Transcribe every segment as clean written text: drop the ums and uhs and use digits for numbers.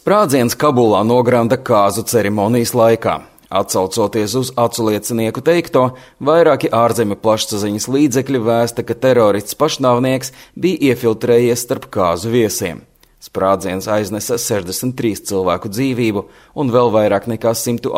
Sprādziens Kabulā nogranda kāzu ceremonijas laikā. Atsaucoties uz aculiecinieku teikto, vairāki ārzemju plašsaziņas līdzekļi vēsta, ka terorists pašnāvnieks bija iefiltrējies starp kāzu viesiem. Sprādziens aiznesa 63 cilvēku dzīvību un vēl vairāk nekā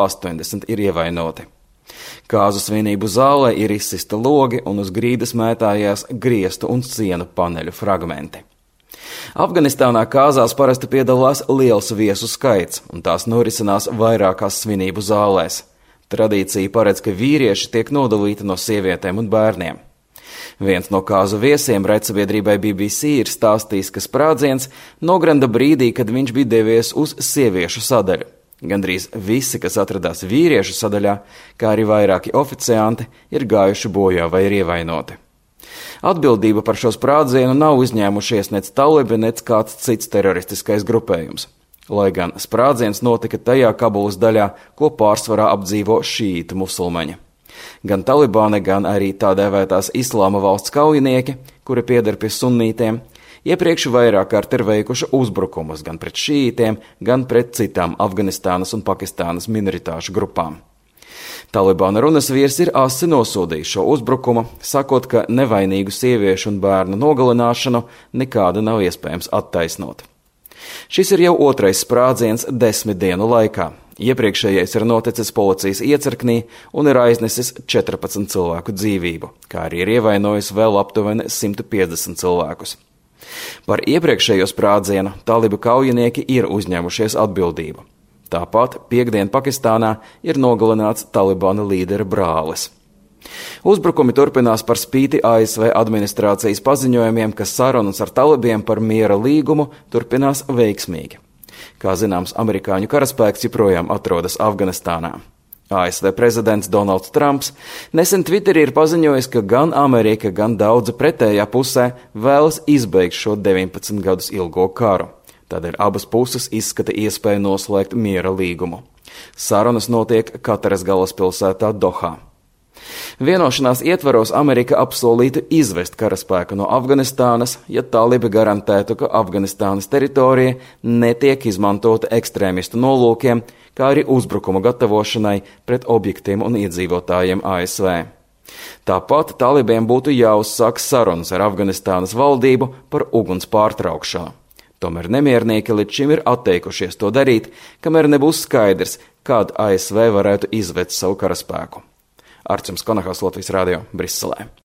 180 ir ievainoti. Kāzu svinību zālē ir izsista logi un uz grīdas mētājās griestu un sienu paneļu fragmenti. Afganistānā kāzās parasti piedalās liels viesu skaits, un tās norisinās vairākās svinību zālēs. Tradīcija paredz, ka vīrieši tiek nodalīti no sievietēm un bērniem. Viens no kāzu viesiem raidsabiedrībai BBC ir stāstījis, ka sprādziens nogranda brīdī, kad viņš bija devies uz sieviešu sadaļu. Gandrīz visi, kas atradās vīriešu sadaļā, kā arī vairāki oficianti, ir gājuši bojā vai ir ievainoti. Atbildība par šo sprādzienu nav uzņēmušies nec talibi, nec kāds cits teroristiskais grupējums. Lai gan sprādziens notika tajā Kabulas daļā, ko pārsvarā apdzīvo šīītu musulmaņi. Gan talibāni, gan arī tā dēvētās Islāma valsts kaujinieki, kuri pieder pie sunnītiem, iepriekš vairāk kārt ir veikuši uzbrukumus gan pret šīītiem, gan pret citām Afganistānas un Pakistānas minoritāšu grupām. Talibāna runas vīrs ir asi nosodījis šo uzbrukumu, sakot, ka nevainīgu sieviešu un bērnu nogalināšanu nekāda nav iespējams attaisnot. Šis ir jau otrais sprādziens 10 dienu laikā. Iepriekšējais ir noticis policijas iecirknī un ir aiznesis 14 cilvēku dzīvību, kā arī ir ievainojis vēl aptuveni 150 cilvēkus. Par iepriekšējo sprādzienu talibu kaujinieki ir uzņēmušies atbildību. Tāpat piekdien Pakistānā ir nogalināts Talibāna līdera brālis. Uzbrukumi turpinās par spīti ASV administrācijas paziņojumiem, ka sarunas ar talibiem par miera līgumu turpinās veiksmīgi. Kā zināms, amerikāņu karaspēks joprojām atrodas Afganistānā. ASV prezidents Donalds Trumps nesen Twitterī ir paziņojis, ka gan Amerika, gan daudzi pretējā pusē vēlas izbeigt šo 19 gadus ilgo karu. Tādēļ abas puses izskata iespēju noslēgt miera līgumu. Sarunas notiek Kataras galvaspilsētā Dohā. Vienošanās ietvaros Amerika apsolītu izvest karaspēku no Afganistānas, ja talibi garantētu, ka Afganistānas teritorija netiek izmantota ekstrēmistu nolūkiem, kā arī uzbrukumu gatavošanai pret objektiem un iedzīvotājiem ASV. Tāpat talibiem būtu jāuzsāk sarunas ar Afganistānas valdību par uguns pārtraukšanu. Tomēr nemiernieki līdz šim ir atteikušies to darīt, kamēr nebūs skaidrs, kad ASV varētu izvest savu karaspēku. Arčuns Konahals, Latvijas radio, Briselē.